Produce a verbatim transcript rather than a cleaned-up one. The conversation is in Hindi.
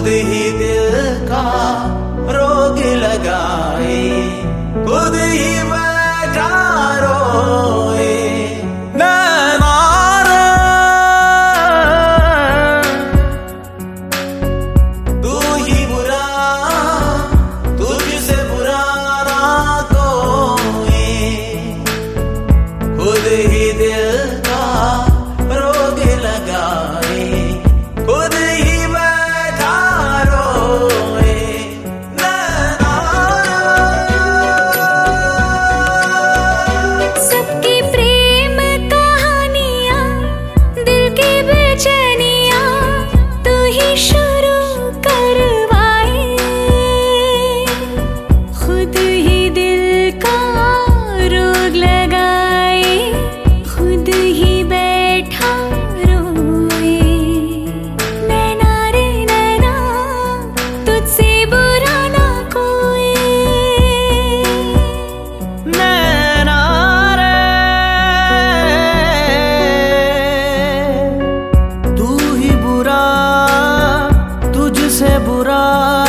ही दिल का रोग लगाए, खुद ही बैठा रोए। नैना रे तू ही बुरा, तुझसे बुरा ना कोई, खुद ही दिल का रोग लगाए, खुद ही बैठा रोए। नैना सबकी प्रेम कहानियां, दिल की बेचैनियां तू ही शुरू करवाए, खुद ही दिल का रोग लगाए, खुद ही बैठा रोए। नैना रे नैना तुझसे बुरा ना कोई, नैना रे तू ही बुरा, तुझसे बुरा